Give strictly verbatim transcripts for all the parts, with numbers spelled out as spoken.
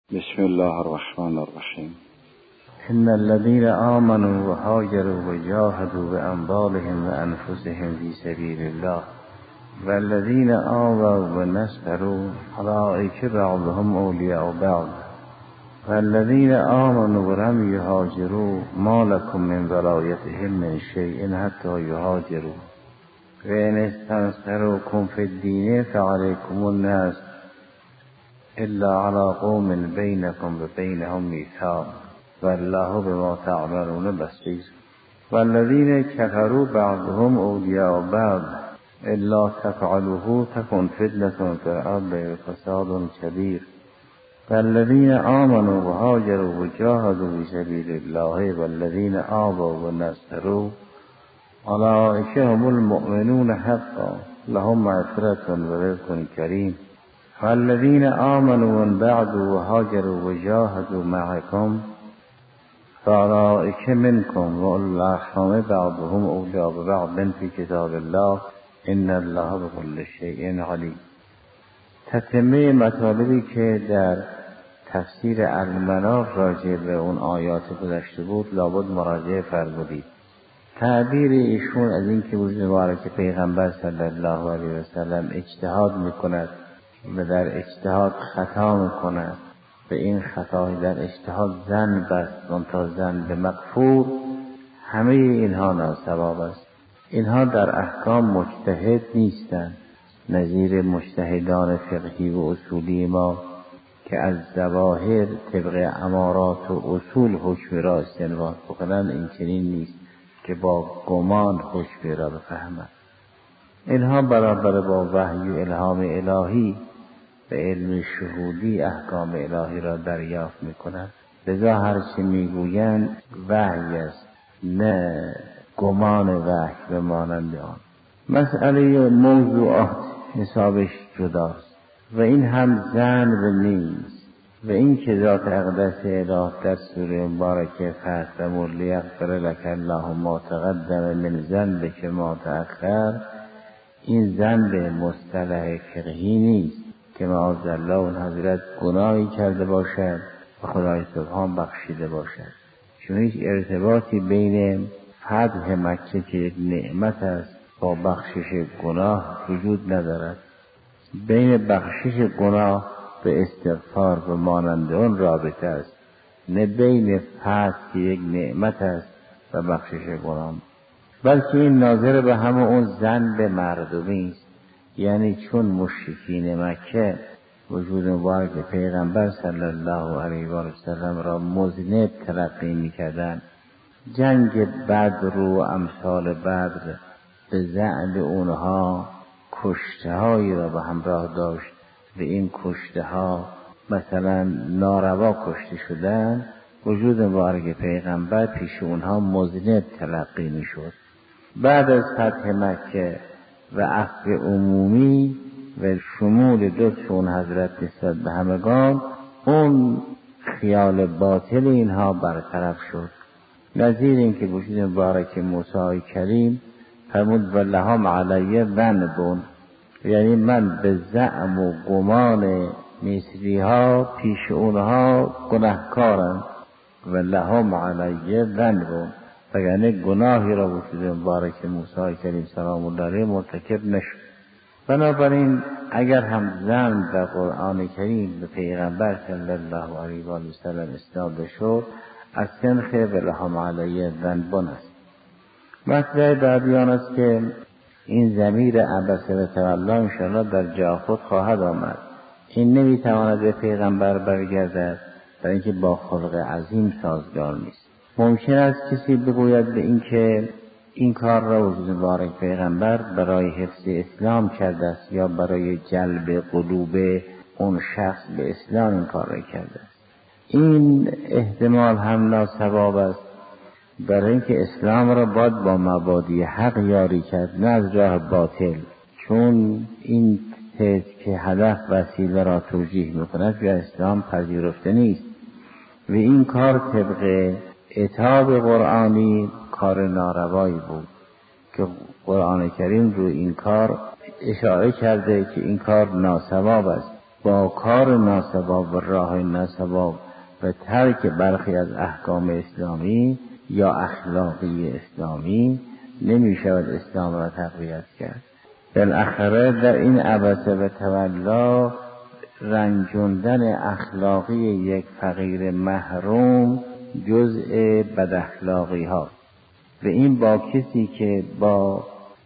بسم الله الرحمن الرحیم. ان الذين آمنوا وهاجروا وجاهدوا بأموالهم وأنفسهم في سبيل الله والذين آووا ونصروا أولئك بعضهم أولياء بعض والذين آمنوا ولم يهاجروا ما لكم من ولايتهم من شيء حتى يهاجروا وإن استنصروكم في الدين فعليكم الناس إلا على قوم بينكم وبينهم ميثاق والله بما تعملون بصير والذين كفروا بعضهم أولياء بعض إلا تفعلوه تكن فتنة في الأرض وفساد كبير والذين آمنوا وهاجروا وجاهدوا في سبيل الله والذين آووا ونصروا أولئك هم المؤمنون حقا لهم مغفرة ورزق كريم والذين آمنوا من بعد وهاجروا وجاهدوا معكم فأولئك منكم وأولو الأرحام بعضهم أولياء ببعض في كتاب الله إن الله بكل شيء علیم. تتمه مطالبی که در تفسیر المنار راجع به اون آیات گذشته بود لابد مراجعه فرمودید. تعبیر ایشون از این که وجود مبارک پیغمبر صلی الله علیه و سلم اجتهاد میکند و در اجتهاد خطا میکند و این خطا در اجتهاد زن بست منتها زن به مغفور، همه اینها ناصواب است. اینها در احکام مجتهد نیستند، نظیر مجتهدان فقهی و اصولی ما که از ظواهر طبق امارات و اصول حکم را استنباط بکنند. این چنین نیست که با گمان حکم را بفهمند. اینها برابر با وحی و الهام الهی و علم شهودی احکام الهی را دریافت میکنند. لذا هر چی میگویند وحی است، نه گمان وحی به مانند آن. مسئله موضوعات حسابش جداست و این هم زن و نیست و این که ذات اقدس اله در سوره مبارکه فاعتمر لیغفر لک الله ما تقدم من ذنبک ما تأخر، این ذنب مصطلح فقهی نیست که معاذ الله اون حضرت گناهی کرده باشد و خدای سبحان بخشیده باشد، چون هیچ ارتباطی بین فتح مکه که یک نعمت است با بخشش گناه وجود ندارد. بین بخشش گناه به استغفار و مانند اون رابطه است، نه بین فتح که یک نعمت است و بخشش گناه، بلکه این ناظر به همه اون ذنب مردمی است. یعنی چون مشرکین مکه وجود مبارک پیغمبر صلی الله علیه و سلم را مذنب تلقی می‌کردند، جنگ بدر و امثال بدر به زعم اونها کشته هایی را به همراه داشت و این کشته ها مثلا ناروا کشته شدن، وجود مبارک پیغمبر پیش اونها مذنب تلقی می‌شد. بعد از فتح مکه و عفو عمومی و شمول لطف اون حضرت نسبت به همگان، اون خیال باطل اینها برطرف شد. نظیر این که وجود مبارک موسی کریم فرمود ولهم علی ذنب، یعنی من به زعم و گمان مصری ها پیش اونها گناهکارم و لهم علی ذنب، یعنی گناهی را وجود مبارک موسی کریم سلام الله علیه مرتکب نشد. بنابراین اگر هم ذنب در قرآن کریم به پیغمبر صلی الله علیه و سلم اسناد شد، از سنخ ولهم علی ذنب است. مطلع بعدیان است که این ضمیر عبس و تولی انشاءالله در جا خود خواهد آمد. این نمیتواند به پیغمبر برگردد برای اینکه با خلق عظیم سازگار نیست. ممکن است کسی بگوید به این که این کار را وجود مبارک پیغمبر برای حفظ اسلام کرده است یا برای جلب قلوب اون شخص به اسلام این کار را کرده است. این احتمال هم ناصواب است، برای اینکه اسلام را باید با مبادی حق یاری کرد، نه از راه باطل، چون این تز که هدف وسیله را توجیه میکند یا اسلام پذیرفته نیست و این کار طبق عتاب قرآنی کار ناروایی بود که قرآن کریم رو این کار اشاره کرده که این کار ناصواب است. با کار ناسواب و راه ناسواب و ترک برخی از احکام اسلامی یا اخلاقی اسلامی نمی شود اسلام را تقویت کرد. بالاخره در این عبس و تولا رنجوندن اخلاقی یک فقیر محروم جزء بد اخلاقی ها و این با کسی که با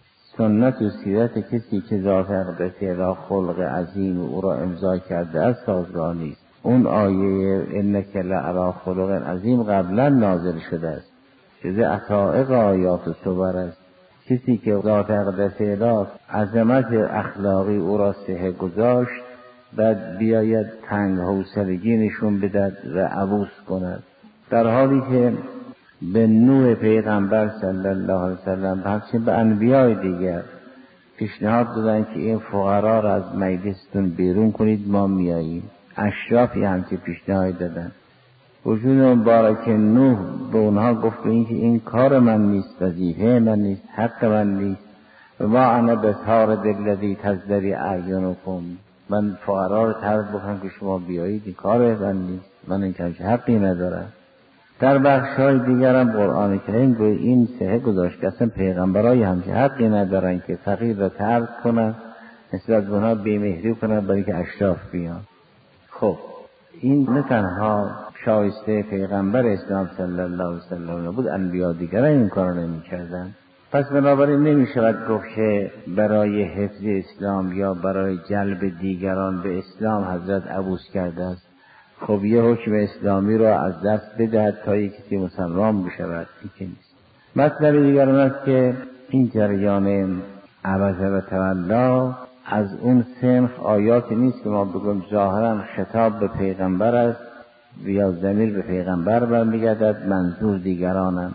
سنت و سیرت کسی که ذات اقدسی را خلق عظیم او را امضا کرده است سازگار نیست. اون آیه انک لعلی خلق عظیم قبلا نازل شده است، جز عطائق آیات و صور است. کسی که ذات اقدسی را عظمت اخلاقی او را سه گذاشت بعد بیاید تنگ حوصلگی نشون بدهد و عبوس کند، در حالی که به نوح پیغمبر صلی الله علیه وسلم همچنین به انبیاء دیگر پیشنهاد دادن که این فقرا را از مجلستون بیرون کنید ما میاییم. اشرافی هم که پیشنهاد دادن. وجود مبارک نوح به اونها گفت این که این کار من نیست، وظیفه من نیست، حق من نیست و ما انا بطارد الذی تزدری اعینکم، من فقرا رو طرد بکنم که شما بیایید، این کار من نیست، من این که حقی ندارم. در بخش‌های دیگر هم قرآن کریم به این سه گذاشت که اصلا پیغمبرای هم که حقی ندارن که فقیر را طرد کنن، نسبت به اونها بی‌مهری کنن برای که اشراف بیان. خب این نه تنها شایسته پیغمبر اسلام صلی الله علیه وسلم نبود، انبیا دیگر این کار نمی‌کردن. پس بنابراین نمی‌شود گفت که برای حفظ اسلام یا برای جلب دیگران به اسلام حضرت عبوس کرده است. خب یه حکم اسلامی را از دست بدهد تا یک کسی مسلمان بشود، این که نیست. مطلب دیگر آن است که این جریان عبس و تولا از اون صنف آیاتی نیست که ما بگیم ظاهرا خطاب به پیغمبر است یا ضمیر به پیغمبر برمیگردد منظور دیگرانند.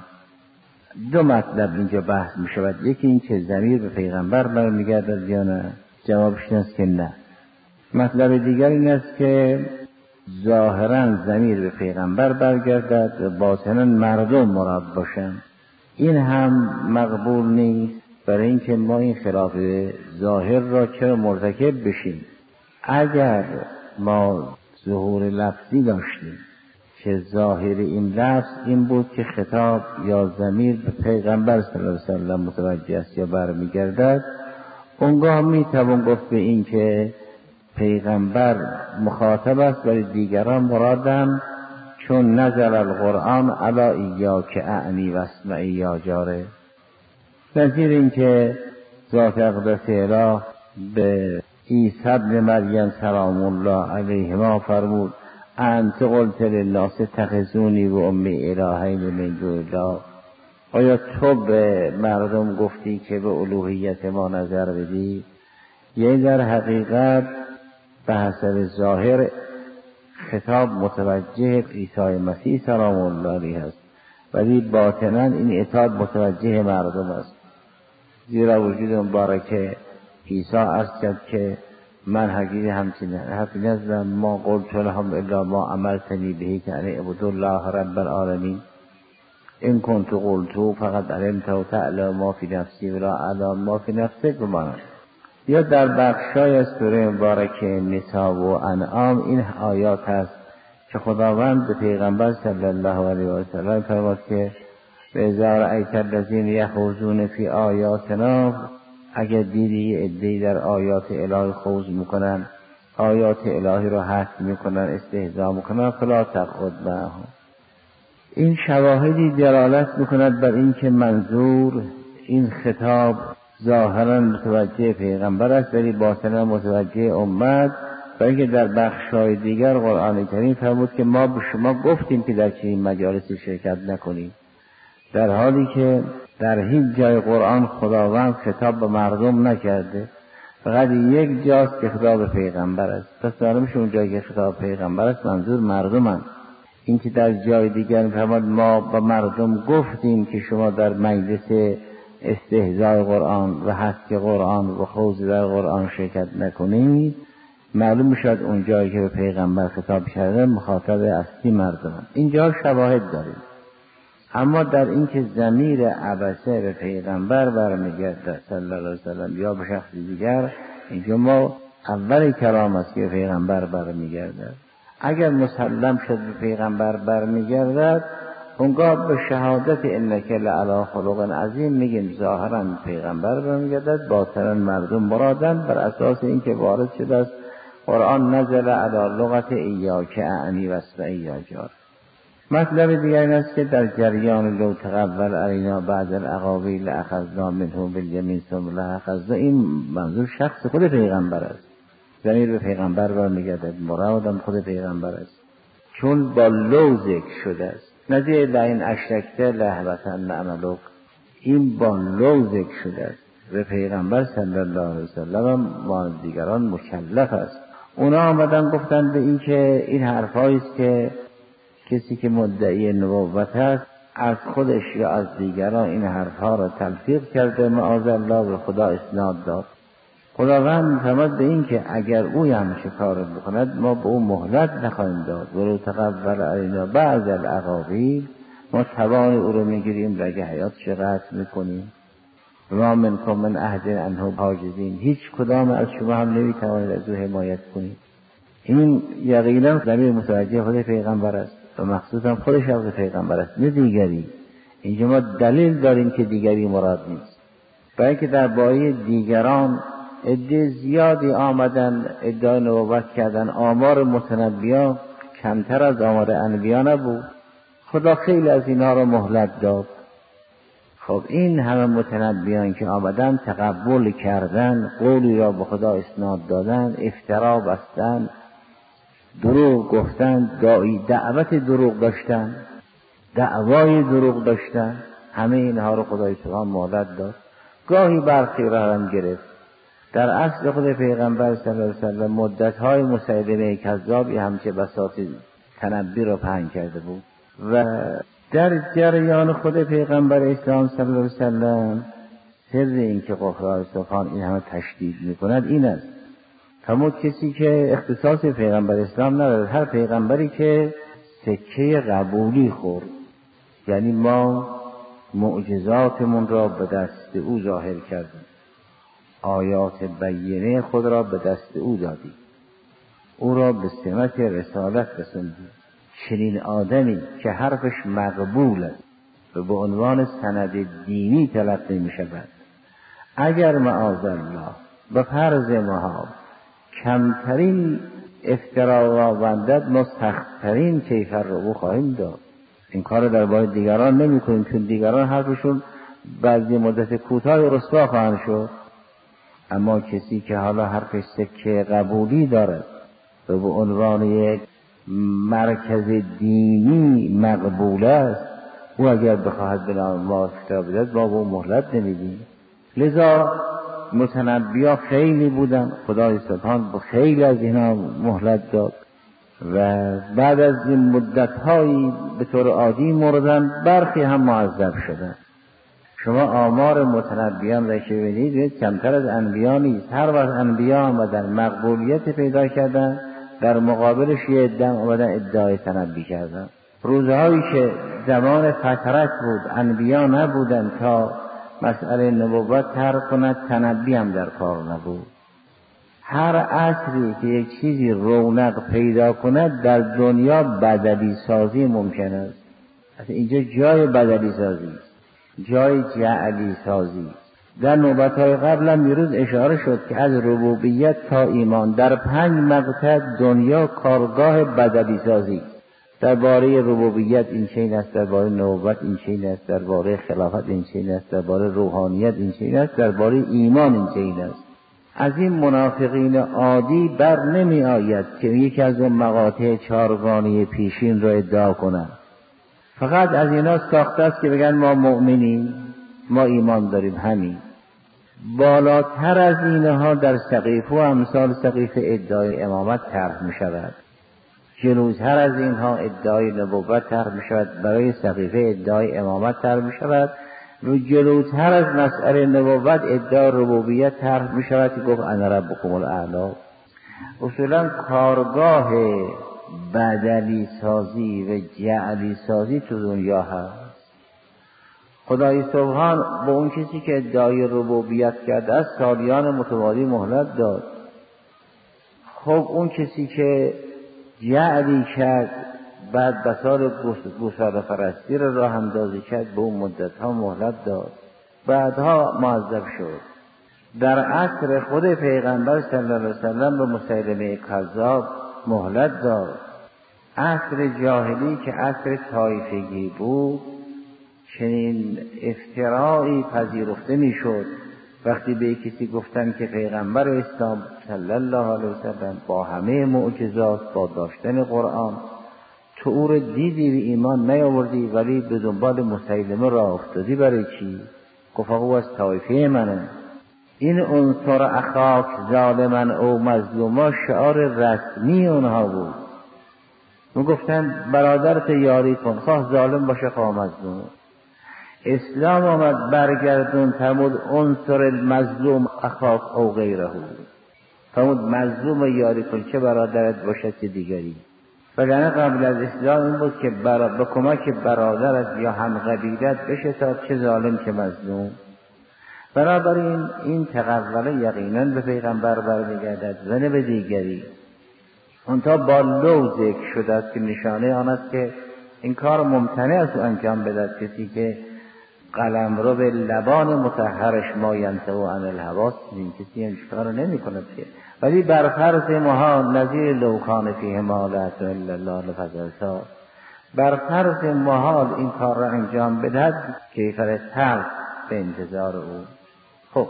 دو مطلب اینجا بحث می شود، یکی این که ضمیر به پیغمبر برمیگردد یا نه، جوابش این است که نه. مطلب دیگر این است که ظاهرا ضمیر به پیغمبر برگردد و باطنا مردم مراد باشند. این هم مقبول نیست، برای اینکه ما این خلاف ظاهر را چرا مرتکب بشیم. اگر ما ظهور لفظی داشتیم که ظاهر این لفظ این بود که خطاب یا ضمیر به پیغمبر صلی الله علیه وسلم متوجه است یا برمیگردد، اونگاه میتوان گفت به این که پیغمبر مخاطب است ولی دیگران مرادم، چون نزل القرآن علی ایاک اعنی و اسمعی یا جاره. نظیر این که ذات اقدس اله به عیسی ابن مریم سلام الله علیهما فرمود انت قلت للناس اتخذونی و امی الهین من دون الله، آیا تو به مردم گفتی که به الوهیت ما نظر بدی؟ یعنی در حقیقت به حسب ظاهر خطاب متوجه عیسی مسیح سلام الله علیه است، ولی باطنا این اطاعت متوجه مردم است. زیرا وجود مبارک عیسی عرض کرد که من حقیقی همچین حقی نزدم ما قلت لهم الا ما عملتنی بهی که انی عبد الله رب العالمین این کنت قلتو فقط علمت و تعلم ما فی نفسی ولا اعلم ما فی نفسک بماند. یا در بخشای از سوره مبارک نساء و انعام این آیات هست که خداوند به پیغمبر صلی الله علیه و سلم فرمود که به ازار ایت الذین یخوضون فی آیاتنا، اگر دیدی عده‌ای در آیات الهی خوض میکنن، آیات الهی رو حذف میکنن، استهزا میکنن، فلا تخوض معهم. این شواهدی دلالت میکند بر این که منظور این خطاب ظاهرا متوجه پیغمبر است ولی باطنا متوجه امت، برای که در بخش‌های دیگر قرآن کریم فرمود که ما به شما گفتیم که در چنین مجالسی شرکت نکنید، در حالی که در هیچ جای قرآن خداوند خطاب به مردم نکرده، فقط یک جاست که خطاب پیغمبر است. پس معلومه اون جایی که خطاب پیغمبر است منظور مردمند. این که در جای دیگر فرمود ما به مردم گفتیم که شما در مجلس استهزاء قرآن و حذف قرآن و خوض در قرآن شرکت نکنید، معلوم میشد اون جایی که به پیغمبر خطاب کرده مخاطب اصلی مردمند. اینجا شواهد داریم. اما در این که ضمیر عبسه به پیغمبر برمیگرده صلی الله علیه وسلم یا به شخص دیگر، اینجا ما اول کرام است که به پیغمبر برمیگردد. اگر مسلم شد به پیغمبر برمیگردد، اونگاه به شهادت انک لعلی خلق عظیم میگیم ظاهرا پیغمبر برمیگردد، باطنا مردم مرادن، بر اساس اینکه وارد شده است قرآن نزل علی لغت ایاک اعنی واسمع یا جار. مطلب دیگر این است که در جریان لو تقبل علینا بعد الاقاویل اخذنا منه بالیمین ثم لاخذنا، این منظور شخص خود پیغمبر است، ضمیر به پیغمبر برمیگردد، مرادم خود پیغمبر است، چون با لو ذکر شده است. نظیر لئن اشرکت ليحبطن عملک، این با لو ذکر شده است. به پیغمبر صلی الله علیه وسلم ما دیگران مکلف است. اونا آمدن گفتن به این که این حرفایی است که کسی که مدعی نبوت است از خودش یا از دیگران این حرفها را تلفیق کرده، معاذ الله به خدا اسناد داد. خداوند می‌فرماید به این که اگر او همچه کار بکند ما به او مهلت نخواهیم داد. ولو تقبل علینا بعض الاقاویل، ما توان او رو میگیریم، رگ حیاتش قطع میکنیم. ما منکم من احد عنه حاجزین، هیچ کدام از شما هم نمیتوانید از او حمایت کنید. این یقینا ضمیر متوجه خود پیغمبر است و مخصوصا خودش از پیغمبر است، نه دیگری. اینجا ما دلیل داریم که دیگری مراد نیست، برای اینکه در باره دیگران عده زیادی آمدن ادعای نبوت کردن، آمار متنبیان کمتر از آمار انبیا نبود، خدا خیلی از اینها را مهلت داد. خب این همه متنبیان که آمدن تقبل کردن، قولی را به خدا اسناد دادن، افترا بستن، دروغ گفتن، دعای دعوت دروغ داشتن، دعوای دروغ داشتن، همه اینها رو خدای سبحان مهلت داد. گاهی برخی را هم گرفت. در اصل خود پیغمبر صلی الله علیه وسلم مدت‌های مسیلمه کذابی همچه بساطی تنبی را پهن کرده بود و در جریان خود پیغمبر اسلام صلی الله علیه وسلم سر این که خدای سبحان این همه تشدید می‌کند این است. همون کسی که اختصاص پیغمبر اسلام ندارد، هر پیغمبری که سکه قبولی خورد، یعنی ما معجزاتمون را به دست او ظاهر کردیم، آیات بینه خود را به دست او دادیم، او را به سمت رسالت رسوندیم. چنین آدمی که حرفش مقبول است و به عنوان سند دینی تلقی می شود، اگر معاذ الله به فرض محال کمترین افترا را بندد، ما سختترین کیفر رو او خواهیم داد. این کار در باره دیگران نمی کنیم، چون دیگران حرفشون بعضی مدت کوتاه رسوا خواهند شد، اما کسی که حالا حرفش سکه قبولی دارد و به عنوان یک مرکز دینی مقبول است، او اگر بخواهد به ما افترا بدهد ما به او مهلت نمیدیم. لذا متنبیا خیلی بودن، خدای سبحان به خیلی از اینا مهلت داد و بعد از این مدت‌هایی به طور عادی مردن، برخی هم معذب شدن. شما آمار متنبیان را که ببینید کمتر از انبیا نیست. هر وقت انبیا آمدن مقبولیت پیدا کردن، در مقابلش یه عده آمدن ادعای تنبی کردن. روزهایی که زمان فترت بود، انبیا نبودن تا مسئله نبوت ترک کند، تنبی هم در کار نبود. هر عصری که یک چیزی رونق پیدا کند در دنیا بدلی سازی ممکن است. اینجا جای بدلی سازی، جای جعلی سازی. در نوبت‌های قبل هم یه روز اشاره شد که از ربوبیت تا ایمان در پنج مقطع دنیا کارگاه بدلی سازی. درباره ربوبیت این چنین است، درباره نبوت این چنین است، درباره خلافت این چنین است، درباره روحانیت این چنین است، درباره ایمان این چنین است. از این منافقین عادی بر نمی آید که یکی از اون مقاطع چارگانه پیشین را ادعا کنند. فقط از اینا ساخته است که بگن ما مؤمنیم، ما ایمان داریم. همین. بالاتر از اینها در سقیفه و امثال سقیفه ادعای امامت طرح می شود. جلوتر از اینها ادعای نبوت طرح می شود، برای سقیفه ادعای امامت طرح می شود و جلوتر از مسئله نبوت ادعای ربوبیت طرح می شود که گفت انا ربکم الاعلی. اصولا کارگاه بدلی سازی و جعلی سازی تو دنیا هست. خدای سبحان به اون کسی که ادعای ربوبیت کرده است سالیان متوالی مهلت داد. خب اون کسی که جعلی کرد بعد بسار گوساله پرستی را راه اندازی کرد به اون مدت ها مهلت داد، بعدها معذب شد. در عصر خود پیغمبر صلی الله علیه وسلم به مسیلمه کذاب مهلت داد. عصر جاهلی که عصر طایفگی بود چنین افترائی پذیرفته میشد. وقتی به کسی گفتن که پیغمبر اسلام صلی الله علیه وسلم با همه معجزات، با داشتن قرآن، تو او رو دیدی و ایمان نیاوردی ولی به دنبال مسیلمه راه افتادی، برای چی؟ گفت او از طایفه منه. این عنصر اخاک ظالمن او مظلوما شعار رسمی اونها بود. می گفتن برادرت یاری کن، خواه ظالم باشه خواه مظلوم. اسلام آمد برگردون فرمود عنصر المظلوم اخاک او غیره، فرمود مظلوم یاری کن، چه برادرت باشد چه دیگری. وگرنه قبل از اسلام این بود که برا... به کمک برادرت یا هم قبیلت بشه تا چه ظالم که مظلوم. بنابراین این تقوله یقینا به پیغمبر برمیگردد و نه به دیگری. اونتا با لو ذکر شده است که نشانه آن است که این کار ممتنع است و انجام بدهد کسی که قلم رو به لبان مطهرش ما ینطق عن الهوا، این کسی این کار نمی کند که. ولی بر فرض محال نظیر لو کان فیه ما لا اله الا الله لفضلتا، بر فرض محال این کار را انجام بدهد کیفر تلخ به انتظار او. خب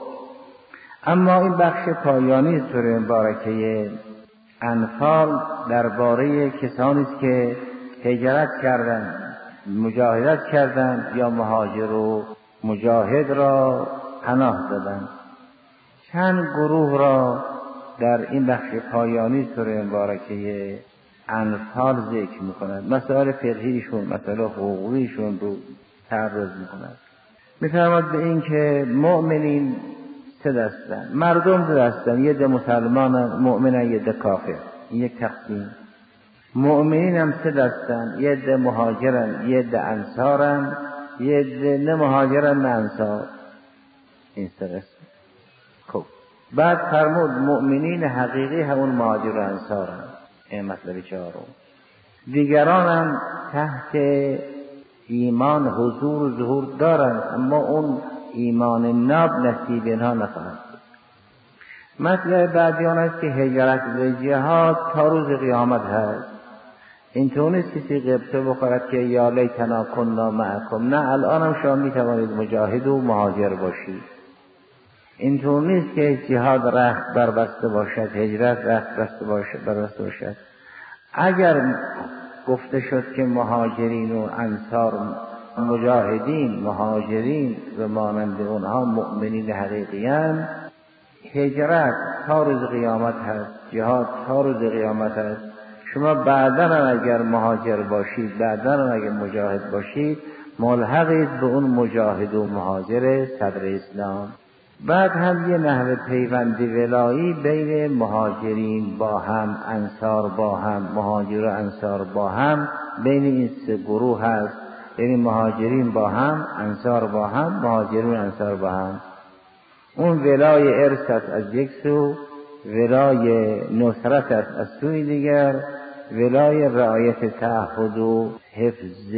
اما این بخش پایانی سوره مبارکه انفال درباره کسانی است که هجرت کردند، مجاهدت کردند یا مهاجر و مجاهد را پناه دادند. چند گروه را در این بخش پایانی سوره مبارکه انفال ذکر می‌کند. مسائل فقهیشون، مسائل حقوقیشون رو تعرض می‌کند. می‌فرماد به این که مؤمنین سه دستن، مردم دو دستن، یه ده مسلمان مؤمنن یه ده کافر، این یک تقسیم. مؤمنین هم سه دستن، یه ده مهاجرن یه ده انصارن، یه ده نه مهاجرن نه انصار، این سه قسم. خب بعد فرمود مؤمنین حقیقی همون مهاجر و انصارن، این مطلب چهارم. دیگران هم تحت ایمان حضور و ظهور دارند اما اون ایمان ناب نصیب اینها نخواهد. مطلب بعدی آن است که هجرت و جهاد تا روز قیامت هست. اینطور نیست کسی غبطه بخورد که یا لیتنا کنا معکم، نه، الان هم شما می توانید مجاهد و مهاجر باشید. اینطور نیست که جهاد رخت بربسته باشد، هجرت رخت بسته باشد بربسته باشد. اگر گفته شد که مهاجرین و انصار، مجاهدین مهاجرین و مانند اونها مؤمنین حقیقیان، هجرت تا روز قیامت هست، جهاد تا روز قیامت هست. شما بعداً اگر مهاجر باشید، بعداً اگر مجاهد باشید، ملحقید به اون مجاهد و مهاجر صدر اسلام. بعد هم یه نحو پیوندی ولایی بین مهاجرین با هم، انصار با هم، مهاجر و انصار با هم، بین این سه گروه هست. یعنی مهاجرین با هم، انصار با هم، مهاجرین و انصار با هم. اون ولای ارث است از یک سو، ولای نصرت است از سوی دیگر، ولای رعایت تعهد و حفظ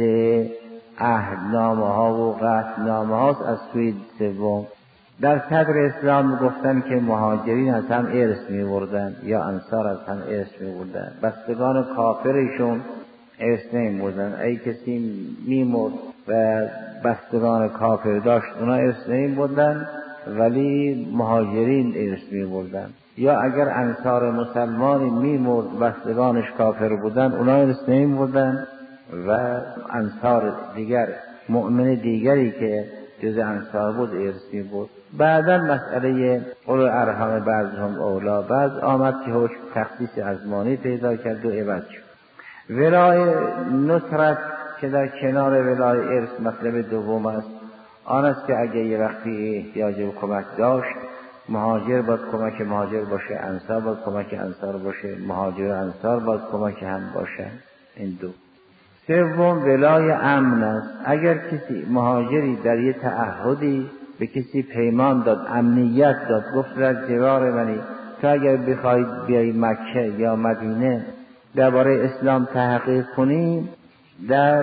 عهدنامه ها و قطعنامه هاست از سوی سوم. در صدر اسلام گفتن که مهاجرین از هم ارث می‌بردن یا انصار از هم ارث می‌بردن، بستگان کافرشون ارث نمی‌بردن. ای کسی می‌مرد و بستگان کافر داشت اونا ارث نمی‌بردن ولی مهاجرین ارث می‌بردن. یا اگر انصار مسلمانی می‌مرد بستگانش کافر بودن اونا ارث نمی‌بردن و انصار دیگر مؤمن دیگری که جز انصار بود ارث می‌برد. بعدا مسئله اولو ارحام بعضهم اولا بعض آمد که حکم تخصیص ازمانی پیدا کرد و عوض شد. ولای نصرت که در کنار ولای ارث مطلب دوم است، آن است که اگر یه وقتی احتیاج به کمک داشت، مهاجر باید کمک مهاجر باشه، انصار باید کمک انصار باشه، مهاجر و انصار باید کمک هم باشه. این دو. سوم ولای امن است. اگر کسی مهاجری در یه تعهدی به کسی پیمان داد، امنیت داد، گفت در جوار منی، که اگر بخواید بیایی مکه یا مدینه درباره اسلام تحقیق کنیم، در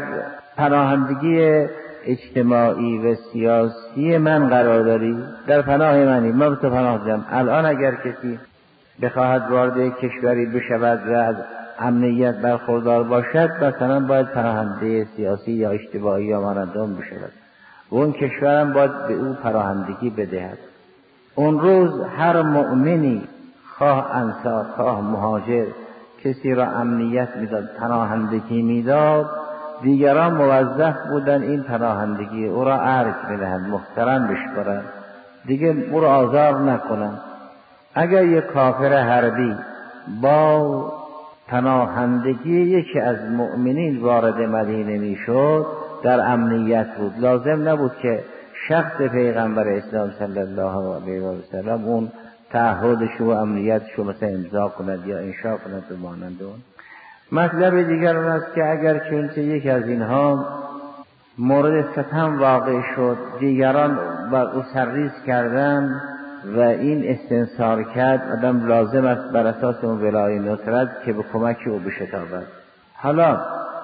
پناهندگی اجتماعی و سیاسی من قرار داری، در پناه منی، من به تو پناه دادم. الان اگر کسی بخواهد وارد کشوری بشود و از امنیت برخوردار باشد، مثلا باید پناهنده سیاسی یا اجتماعی یا ماندام بشود و اون کشورم باید به او پناهندگی بدهد. اون روز هر مؤمنی، خواه انصار خواه مهاجر، کسی را امنیت میداد، پناهندگی میداد، دیگران موظف بودن این پناهندگی او را ارج بدهند، محترم بشمارند، دیگه او را آزار نکنند. اگر یک کافر حربی با پناهندگی یکی از مؤمنین وارد مدینه میشد، در امنیت بود، لازم نبود که شخص پیغمبر اسلام صلی الله علیه و سلم اون تعهدش و امنیتش مثلا امضا کند یا انشاء کند به مانند اون. مطلب دیگر اون است که اگر چونچه یک از اینها مورد ستم واقع شد، دیگران بر او سرریز کردن و این استنصار کرد، آدم لازم است بر اساس اون ولای نصرت که به کمک او بشتابد. حالا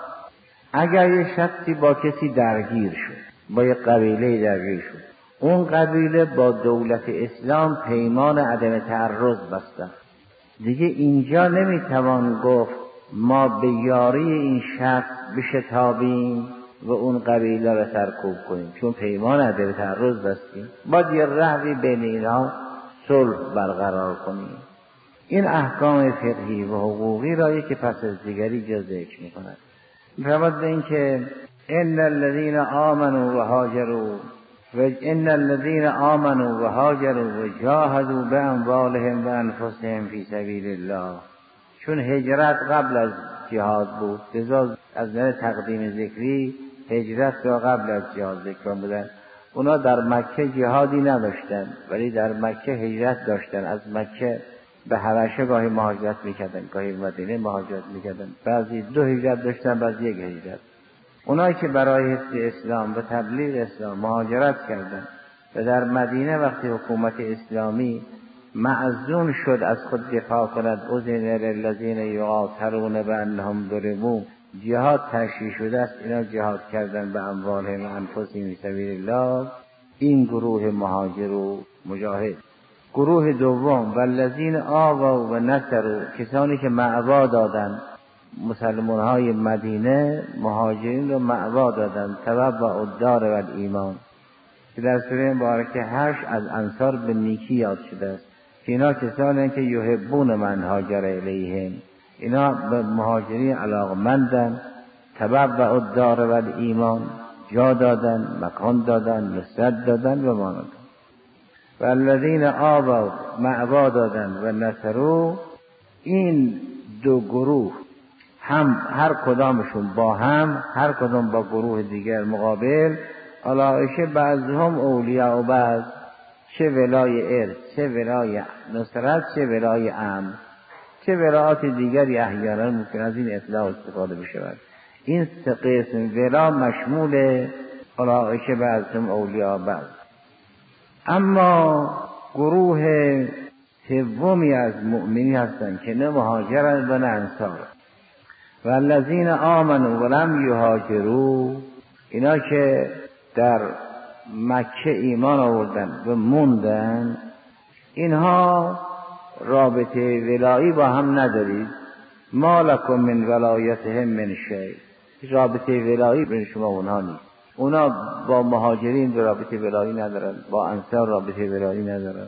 اگر یک شخصی با کسی درگیر شد، با یک قبیله درگیر شد، اون قبیله با دولت اسلام پیمان عدم تعرض بسته، دیگه اینجا نمیتوان گفت ما به یاری این شخص بشتابیم و اون قبیله را سرکوب کنیم، چون پیمان عدم تعرض بستیم، باید یه رهی بین اینا صلح برقرار کنیم. این احکام فقهی و حقوقی را که پس از دیگری جا ذکر می‌کند. می‌فرماید به این که ان الذين آمنوا وهاجروا و ان الذين آمنوا وهاجروا وجاهدوا باموالهم وانفسهم فی سبیل الله، چون هجرت قبل از جهاد بود، لذا از نظر تقدیم ذکری هجرت را قبل از جهاد ذکر بودن. اونا در مکه جهادی نداشتن ولی در مکه هجرت داشتن، از مکه به حبشه گاهی مهاجرت میکردن، گاهی مدینه مهاجرت میکردن، بعضی دو هجرت داشتن، بعضی یک هجرت. اونایی که برای حفظ اسلام و تبلیغ اسلام مهاجرت کردند و در مدینه وقتی حکومت اسلامی معزون شد از خود دفاع کند، اذن للذین یقاتلون بانهم ظلموا، جهاد تشریع شده است، اینا جهاد کردن به اموالهم و انفسهم فی سبیل الله، این گروه مهاجر و مجاهد. گروه دوم والذین آووا و نصروا، کسانی که مأوا دادند، مسلمان های مدینه مهاجرین رو مأوا دادند، تبوأ الدار و الایمان، که در سوره مبارکه هشت از انصار به نیکی یاد شده است. اینا کسانی که یحبون من هاجر الیهم، اینا به مهاجرین علاقمندند، تبوأ الدار و الایمان، جا دادن، مکان دادن، نصرت دادن و مانند. والذین آووا مأوا دادن و نصروا، این دو گروه هم هر کدامشون با هم، هر کدام با گروه دیگر مقابل، علایشه بعضهم اولیاء و بعض، چه ولای ارث، چه ولای نصرت، چه ولای امن، چه ولایات دیگری احیانا ممکن از این اطلاع استفاده بشود. این سه قسم ولا مشمول علایشه بعضهم اولیاء و بعض. اما گروه سومی از مؤمنین هستند که نه مهاجرند و نه انصار، والذین آمنوا ولم یهاجروا، اینا که در مکه ایمان آوردن و موندن، اینها رابطه ولایی با هم ندارید. ما لکم من ولایتهم من شیء، رابطه ولایی بین شما اونها نیست. اونا با مهاجرین رابطه ولایی ندارن، با انصار رابطه ولایی ندارن.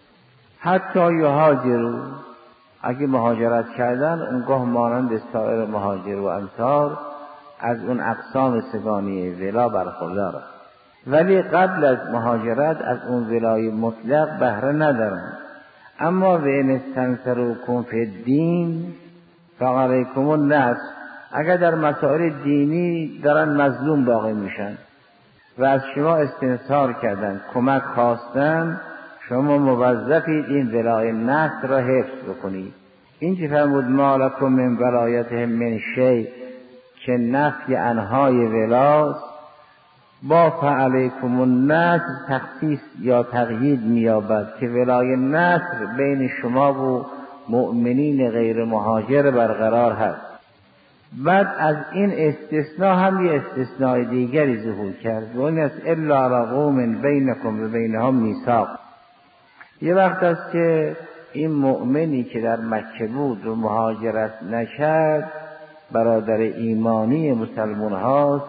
حتی یهاجروا، اگه مهاجرت کردن اونگاه مانند سایر مهاجر و انصار از اون اقسام سگانی ولا برخوردار، ولی قبل از مهاجرت از اون ولای مطلق بهره ندارن. اما و ان استنصروکم فی الدین فعلیکم النصر، اگر در مسائل دینی دارن مظلوم باقی میشن و از شما استنصار کردن، کمک خواستن، شما موظفید این ولای نصر را حفظ بکنید. این که فرمود ما لکم من ولایتهم من شیء، که نفی انهای ولاست با فعلیکم النصر تخصیص یا تقیید می‌یابد که ولای نصر بین شما و مؤمنین غیر مهاجر برقرار هست. بعد از این استثناء هم یه استثناء دیگری ظهور کرد و این است الا علی قوم بینکم و بینهم میثاق. یه وقت است که این مؤمنی که در مکه بود و مهاجرت نکرد برادر ایمانی مسلمان هاست،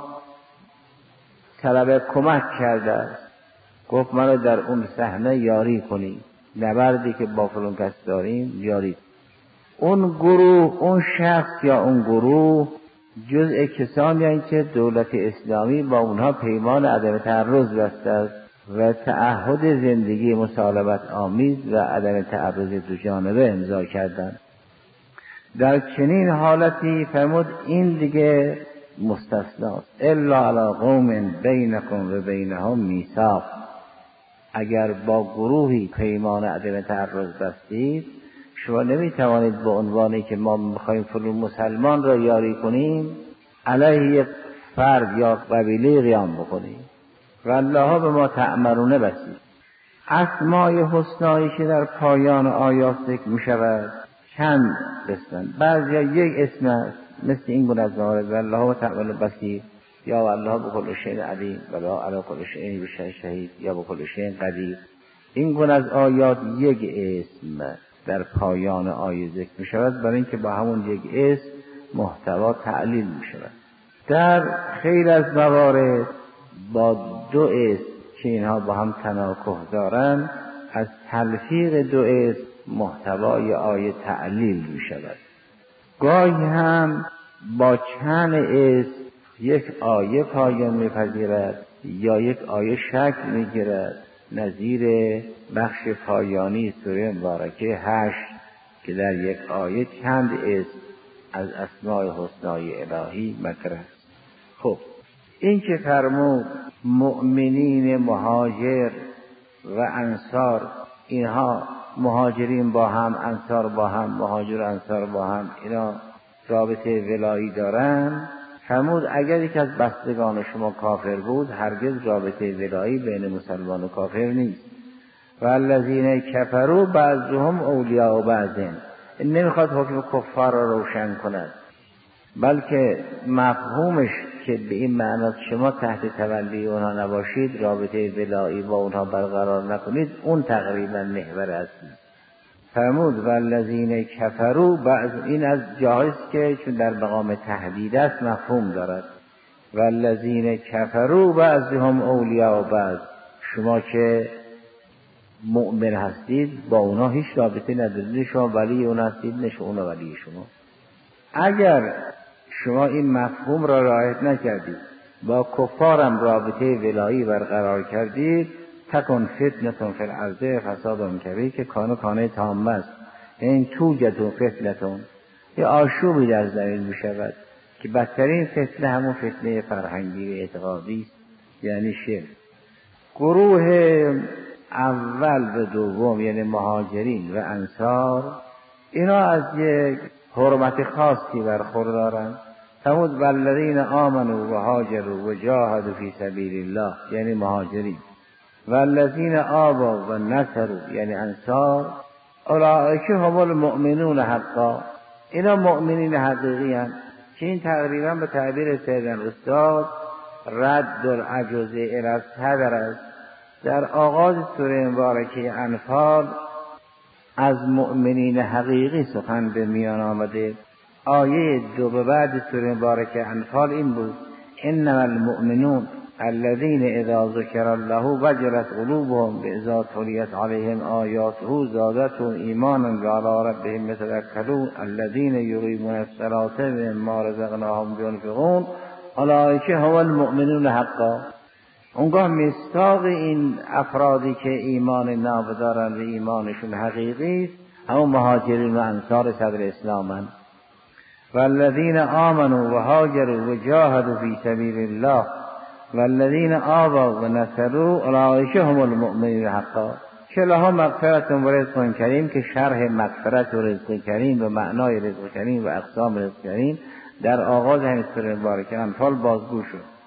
طلب کمک کرده است، گفت منو در اون صحنه یاری کنی، نبردی که با فلان کس داریم یاری. اون گروه، اون شخص یا اون گروه جزء کسانی هستند که دولت اسلامی با اونها پیمان عدم تعرض بسته است و تعهد زندگی مسالمت آمیز و عدم تعرض دو جانبه امضا کردند. در چنین حالتی فرمود این دیگه مستثناست. الا علی قوم بینکم و بینهم میثاق. اگر با گروهی پیمان عدم تعرض بستید، شما نمیتوانید به عنوانی که ما میخوایم فلان مسلمان را یاری کنیم علیه یک فرد یا قبیله قیام بکنیم. و الله به ما تأمرونه بسید. اسمای حسنایی که در پایان آیات ذکر میشود چند قسمن. بعضی یک اسم است مثل این گونه از موارد و الله تعالی بسیر، یا الله بكل شیء علیم و لا علی کل شیء شهید، یا بكل شیء قدیر. این گونه از آیات یک اسم در پایان آیه ذکر می شود برای اینکه با همون یک اسم محتوا تعلیل می شود. در خیلی از موارد با دو اسم که اینها با هم تناکح دارند از تلفیق دو اسم محتوای آیه تعلیل می شود. گاهی هم با چند اسم یک آیه پایان می پذیرد یا یک آیه شکل می گیرد، نظیر بخش پایانی سوره مبارکه هشت که در یک آیه چند اسم از اسماء حسنای الهی مطرح است. خب این که فرمود مؤمنین مهاجر و انصار، اینها مهاجرین با هم، انصار با هم، مهاجر و انصار با هم، اینا رابطه ولایی دارن. فرمود اگر یک از بستگان شما کافر بود هرگز رابطه ولایی بین مسلمان و کافر نیست. و الذین کفروا بعضهم اولیاء بعض. این نمیخواد حکم کفار را روشن کند، بلکه مفهومش که به این معنی شما تحت تولی اونها نباشید، رابطه ولایی با اونها برقرار نکنید، اون تقریبا محور اصلی. فرمود والذین کفروا بعض، این از جاهست که چون در مقام تهدید است مفهوم دارد. والذین کفروا بعضهم اولیاء بعض، شما که مؤمن هستید با اونا هیچ رابطه ندارید، شما ولی اونا هستید نه اونا ولی شما. اگر شما این مفهوم را رعایت نکردید، با کفارم رابطه ولایی برقرار کردید، تکن فتنتون فی الارض فساد کبیر، که کانو کانه تامه است. این توجتون فتنتون، یه آشوبی در زمین می شود که بدترین فتنه همون فتنه فرهنگی و اعتقادی است، یعنی شرک. گروه اول و دوم یعنی مهاجرین و انصار، اینا از یک حرمت خاصی برخوردارند. فرمود والذین آمنوا و هاجروا و جاهدوا فی سبیل الله، یعنی مهاجرین. والذین آووا و نصروا یعنی انصار، اولئک هم المؤمنون حقا، اینا مؤمنین حقیقی هستند. که این تقریبا به تعبیر سید الاستاد رد العجز الی الصدر است. در آغاز سوره مبارکه انفال از مؤمنین حقیقی سخن به میان آمده. آیه دو به بعد سوره مبارکه انفال این بود انما المؤمنون الذين اذا ذكر الله وجلت قلوبهم واذا تليت عليهم آياته زادتهم ایمانا وعلى ربهم يتوکلون الذين يقيمون الصلاة ومما رزقناهم ينفقون اولئک هم المؤمنون حقا. اونگاه مصداق این افرادی که ایمان ناب دارند و ایمانشون حقیقی است همون مهاجرین و انصار صدر اسلامند. والذین آمنوا و هاجروا و جاهدوا فی سبیل الله والذین آووا و نصروا اولئک هم المؤمنون حقا. که لهم مغفرت و رزق کریم، که شرح مغفرت و رزق کریم و معنای رزق کریم و اقسام رزق کریم در آغاز همین سوره مبارکه انفال بازگو شد.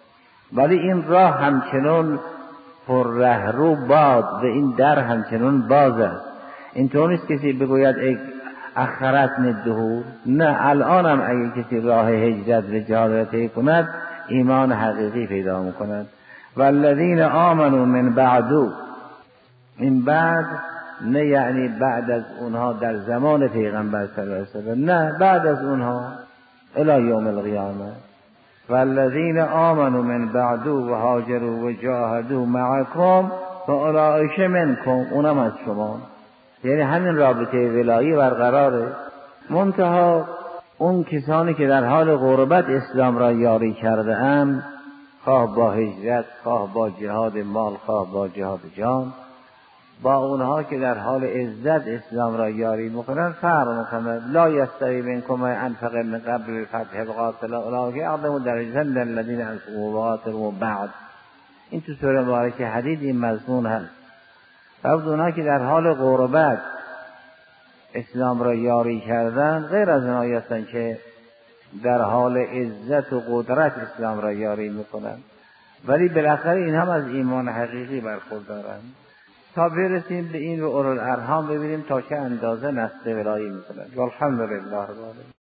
ولی این راه همچنان پر رهرو باد و این در همچنان باز است. اینطور نیست کسی بگوید ای اخرتنی الدهور، نه، الان هم اگه کسی راه هجرت و جهاد را طی کند ایمان حقیقی پیدا میکند. والذین آمنوا من بعدو، این بعد نه یعنی بعد از اونها در زمان پیغمبر صلی الله علیه وسلم، نه، بعد از اونها الی یوم القیامه. والذین آمنوا من بعدو و هاجروا و جاهدوا معکم فاولئک منکم، اونم از شما. یعنی همین رابطه ولایی برقراره. منتها اون کسانی که در حال غربت اسلام را یاری کرده اند، خواه با هجرت، خواه با جهاد مال، خواه با جهاد جان، با اونها که در حال عزت اسلام را یاری میکنند فرق میکنند. لا یستوی منکم من انفق من قبل الفتح وقاتل اولئک اعظم درجة من الذین انفقوا وقاتلوا بعد. این تو سوره مبارکه حدید این مضمون هست. فرض اونها که در حال غربت اسلام را یاری کردن غیر از اونهایی هستند که در حال عزت و قدرت اسلام را یاری میکنند، ولی بالاخره این هم از ایمان حقیقی برخوردارند. تا برسیم به این و اولوالارحام ببینیم تا چه اندازه نصر ولایی میکنند. والحمدلله رب العالمین.